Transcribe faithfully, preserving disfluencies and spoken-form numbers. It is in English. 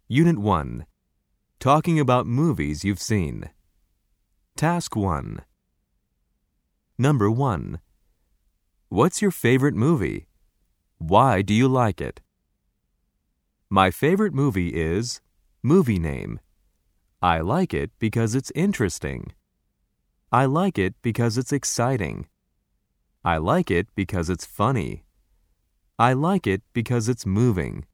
Unit one. Talking about movies you've seen. Task one. Number one. What's your favorite movie? Why do you like it? My favorite movie is movie name. I like it because it's interesting. I like it because it's exciting. I like it because it's funny. I like it because it's moving.